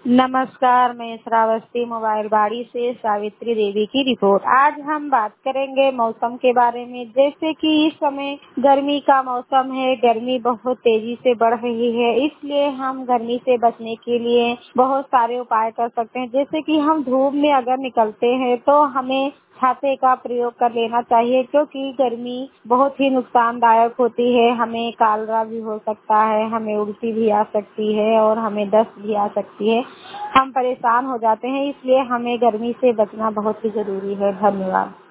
नमस्कार, मैं श्रावस्ती मोबाइल बाड़ी से सावित्री देवी की रिपोर्ट। आज हम बात करेंगे मौसम के बारे में। जैसे कि इस समय गर्मी का मौसम है, गर्मी बहुत तेजी से बढ़ रही है, इसलिए हम गर्मी से बचने के लिए बहुत सारे उपाय कर सकते हैं। जैसे कि हम धूप में अगर निकलते हैं तो हमें छाते का प्रयोग कर लेना चाहिए, क्योंकि गर्मी बहुत ही नुकसानदायक होती है। हमें कालरा भी हो सकता है, हमें उल्टी भी आ सकती है और हमें दस्त भी आ सकती है। हम परेशान हो जाते हैं, इसलिए हमें गर्मी से बचना बहुत ही जरूरी है। धन्यवाद।